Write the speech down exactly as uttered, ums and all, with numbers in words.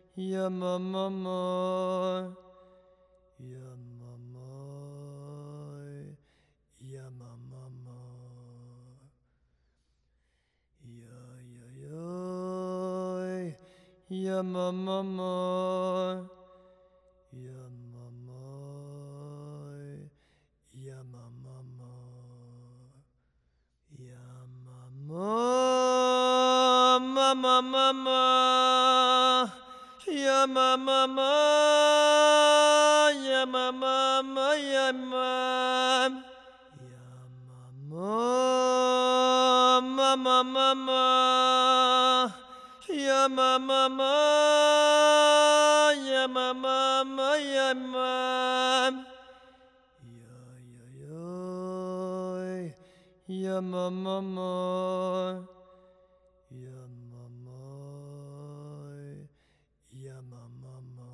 ya mama, ya mama, ya mama, ya ya ya, ya mama, ya mama, ya mama, ya mama, mama, mama. Ya mama, ya mama, ya mama, ya mama, mama, mama, ya mama, ya mama, ya mama, ya ya ya, ya mama, ya mama. Ya mama.